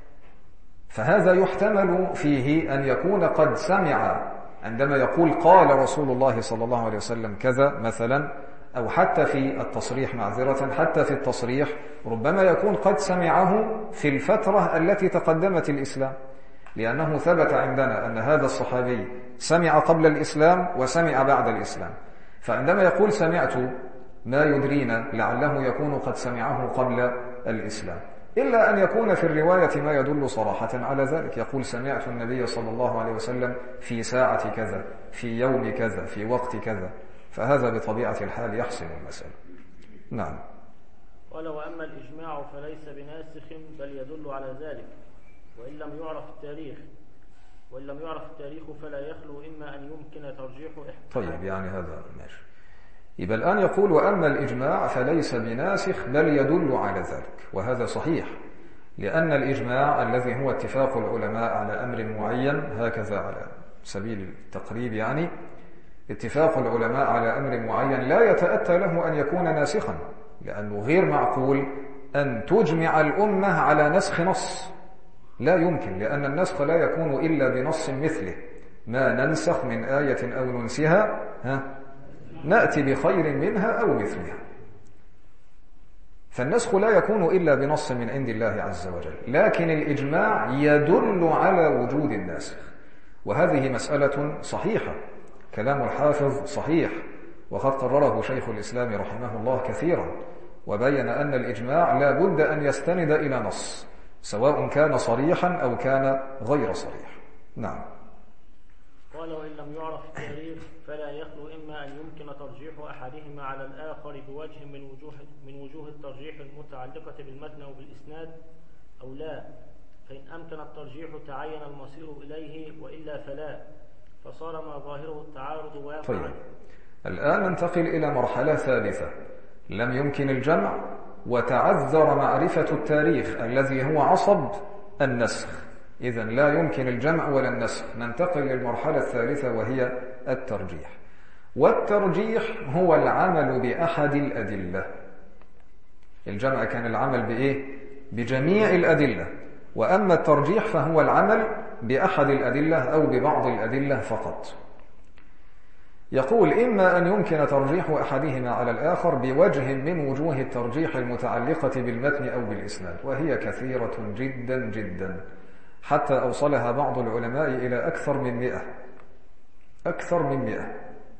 فهذا يحتمل فيه أن يكون قد سمع عندما يقول قال رسول الله صلى الله عليه وسلم كذا مثلا، أو حتى في التصريح معذرة حتى في التصريح ربما يكون قد سمعه في الفترة التي تقدمت الإسلام، لأنه ثبت عندنا أن هذا الصحابي سمع قبل الإسلام وسمع بعد الإسلام، فعندما يقول سمعت ما يدرينا لعله يكون قد سمعه قبل الإسلام، إلا أن يكون في الرواية ما يدل صراحة على ذلك، يقول سمعت النبي صلى الله عليه وسلم في ساعة كذا، في يوم كذا، في وقت كذا، فهذا بطبيعة الحال يحسم المسألة. نعم. قال وأما الإجماع فليس بناسخ بل يدل على ذلك، وإن لم يعرف التاريخ وإن لم يعرف التاريخ فلا يخلو إما أن يمكن ترجيحه. طيب يعني هذا ماشي. يبقى الآن يقول وأما الإجماع فليس بناسخ بل يدل على ذلك، وهذا صحيح، لأن الإجماع الذي هو اتفاق العلماء على أمر معين، هكذا على سبيل التقريب يعني، اتفاق العلماء على أمر معين لا يتأتى له أن يكون ناسخا، لأنه غير معقول أن تجمع الأمة على نسخ نص، لا يمكن، لأن النسخ لا يكون إلا بنص مثله، ما ننسخ من آية أو ننسها ها نأتي بخير منها أو مثلها. فالنسخ لا يكون إلا بنص من عند الله عز وجل، لكن الإجماع يدل على وجود الناسخ، وهذه مسألة صحيحة، كلام الحافظ صحيح، وقد قرره شيخ الإسلام رحمه الله كثيرا، وبين أن الإجماع لا بد أن يستند إلى نص، سواء كان صريحا أو كان غير صريح. نعم. قال وإن لم يعرف التاريخ فلا يخلو إما أن يمكن ترجيح أحدهما على الآخر بوجه من وجوه من وجوه الترجيح المتعلقة بالمتن أو بالإسناد أو لا، فإن أمكن الترجيح تعين المصير إليه، وإلا فلا، فصار ما ظاهره التعارض واقعا. طيب. الآن ننتقل إلى مرحلة ثالثة، لم يمكن الجمع وتعذر معرفة التاريخ الذي هو عصب النسخ، إذن لا يمكن الجمع ولا النسخ. ننتقل للمرحلة الثالثة وهي الترجيح، والترجيح هو العمل بأحد الأدلة. الجمع كان العمل بإيه؟ بجميع الأدلة، وأما الترجيح فهو العمل بأحد الأدلة أو ببعض الأدلة فقط. يقول إما أن يمكن ترجيح أحدهما على الآخر بوجه من وجوه الترجيح المتعلقة بالمتن أو بالإسناد، وهي كثيرة جدا جدا، حتى أوصلها بعض العلماء إلى أكثر من مئة أكثر من مئة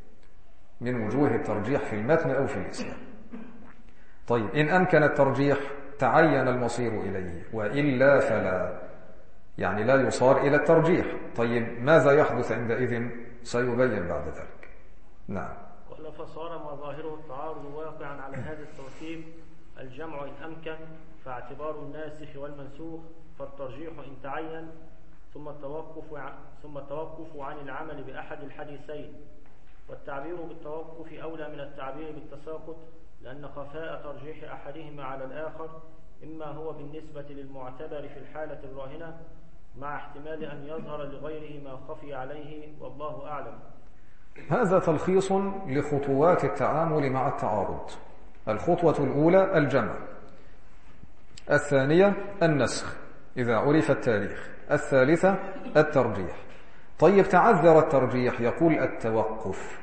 من وجوه الترجيح في المتن أو في الإسناد. طيب، إن أمكن الترجيح تعين المصير إليه، وإلا فلا، يعني لا يصار إلى الترجيح. طيب ماذا يحدث عندئذ؟ سيبين بعد ذلك. نعم. قال فصار ما ظاهره التعارض واقعا على هذا الترتيب: الجمع إن أمكن فاعتبار الناسخ والمنسوخ، فالترجيح إن تعين، ثم التوقف عن ثم التوقف عن العمل بأحد الحديثين، والتعبير بالتوقف أولى من التعبير بالتساقط، لأن خفاء ترجيح أحدهما على الآخر إما هو بالنسبة للمعتبر في الحالة الراهنة، مع احتمال أن يظهر لغيره ما خفي عليه، والله أعلم. هذا تلخيص لخطوات التعامل مع التعارض. الخطوة الأولى الجمع، الثانية النسخ إذا عرف التاريخ، الثالثة الترجيح. طيب تعذر الترجيح، يقول التوقف.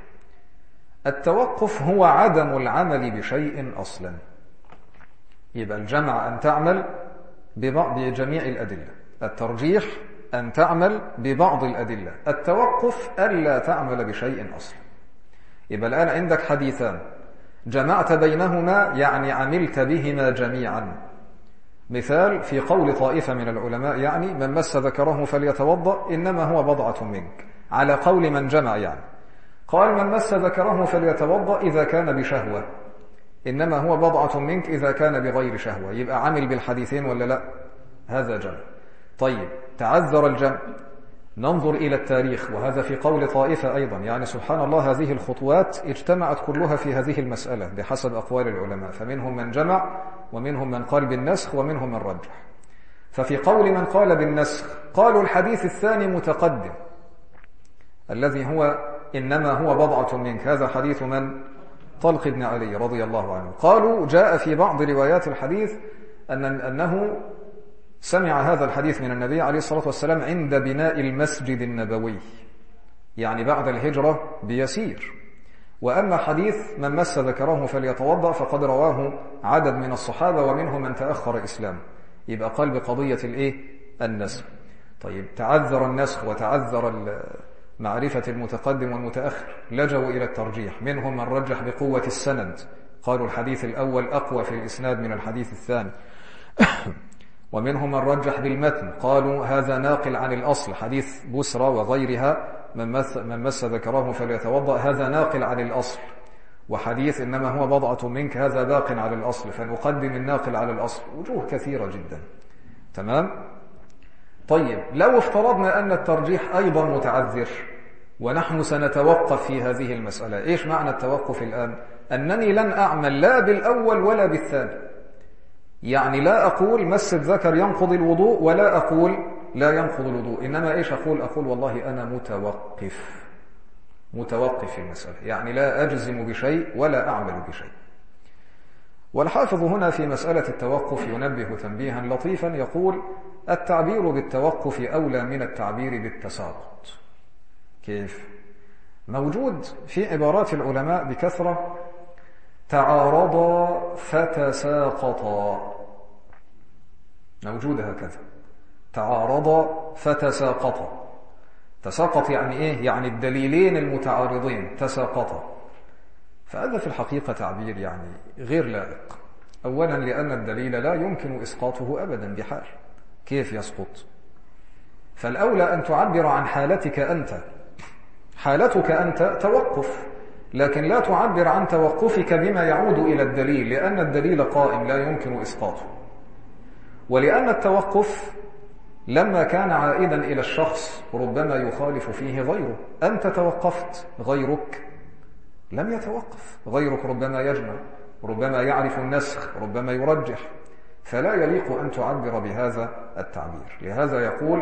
التوقف هو عدم العمل بشيء أصلا. يبقى الجمع أن تعمل بجميع الأدلة، الترجيح أن تعمل ببعض الأدلة، التوقف ألا تعمل بشيء أصلا. يبقى الآن عندك حديثان جمعت بينهما، يعني عملت بهما جميعا. مثال في قول طائفة من العلماء، يعني من مس ذكره فليتوضأ إنما هو بضعة منك، على قول من جمع، يعني قال من مس ذكره فليتوضأ إذا كان بشهوة، إنما هو بضعة منك إذا كان بغير شهوة. يبقى عمل بالحديثين ولا لا؟ هذا جمع. طيب تعذر الجمع، ننظر إلى التاريخ، وهذا في قول طائفة أيضا، يعني سبحان الله هذه الخطوات اجتمعت كلها في هذه المسألة بحسب أقوال العلماء، فمنهم من جمع ومنهم من قال بالنسخ ومنهم من رجح. ففي قول من قال بالنسخ قالوا الحديث الثاني متقدم الذي هو إنما هو بضعة منك، هذا حديث من؟ طلق بن علي رضي الله عنه. قالوا جاء في بعض روايات الحديث أن أنه سمع هذا الحديث من النبي عليه الصلاة والسلام عند بناء المسجد النبوي، يعني بعد الهجرة بيسير. وأما حديث من مس ذكره فليتوضأ فقد رواه عدد من الصحابة ومنهم من تأخر إسلام، يبقى قال بقضية الإيه؟ النسخ. طيب تعذر النسخ وتعذر معرفة المتقدم والمتأخر، لجوا إلى الترجيح، منهم من رجح بقوة السند، قالوا الحديث الأول أقوى في الإسناد من الحديث الثاني ومنهم من رجح بالمتن، قالوا هذا ناقل عن الأصل، حديث بسرى وغيرها من مس, من مس ذكره فليتوضأ هذا ناقل عن الأصل، وحديث إنما هو بضعة منك هذا باق على الأصل، فنقدم الناقل على الأصل. وجوه كثيرة جدا. تمام؟ طيب لو افترضنا أن الترجيح أيضا متعذر ونحن سنتوقف في هذه المسألة. إيش معنى التوقف الآن؟ أنني لن أعمل لا بالأول ولا بالثاني، يعني لا أقول مس الذكر ينقض الوضوء ولا أقول لا ينقض الوضوء، إنما إيش أقول؟ أقول والله أنا متوقف متوقف في المسألة، يعني لا أجزم بشيء ولا أعمل بشيء. والحافظ هنا في مسألة التوقف ينبه تنبيها لطيفا، يقول التعبير بالتوقف أولى من التعبير بالتساقط. كيف؟ موجود في عبارات العلماء بكثرة تعارضا فتساقطا، موجود هكذا، تعارضا فتساقطا. تساقط يعني إيه؟ يعني الدليلين المتعارضين تساقطا. فهذا في الحقيقة تعبير يعني غير لائق. أولا لأن الدليل لا يمكن إسقاطه أبدا بحال، كيف يسقط؟ فالأولى أن تعبر عن حالتك أنت، حالتك أنت توقف، لكن لا تعبر عن توقفك بما يعود إلى الدليل، لأن الدليل قائم لا يمكن إسقاطه. ولأن التوقف لما كان عائدا إلى الشخص ربما يخالف فيه غيره. أنت توقفت، غيرك لم يتوقف، غيرك ربما يجمع، ربما يعرف النسخ، ربما يرجح، فلا يليق أن تعبر بهذا التعبير. لهذا يقول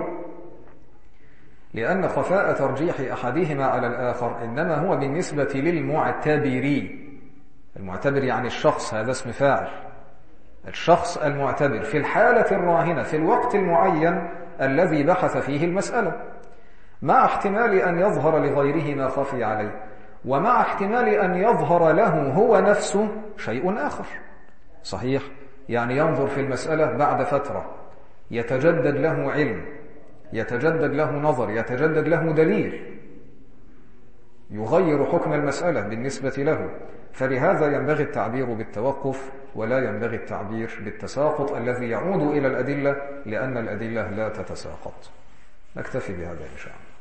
لأن خفاء ترجيح أحدهما على الآخر إنما هو بالنسبة للمعتبر. المعتبر يعني الشخص، هذا اسم فاعل، الشخص المعتبر في الحالة الراهنة في الوقت المعين الذي بحث فيه المسألة، مع احتمال أن يظهر لغيره ما خفي عليه، ومع احتمال أن يظهر له هو نفسه شيء آخر. صحيح؟ يعني ينظر في المسألة بعد فترة، يتجدد له علم، يتجدد له نظر، يتجدد له دليل يغير حكم المسألة بالنسبة له. فلهذا ينبغي التعبير بالتوقف ولا ينبغي التعبير بالتساقط الذي يعود إلى الأدلة، لأن الأدلة لا تتساقط. نكتفي بهذا إن شاء الله.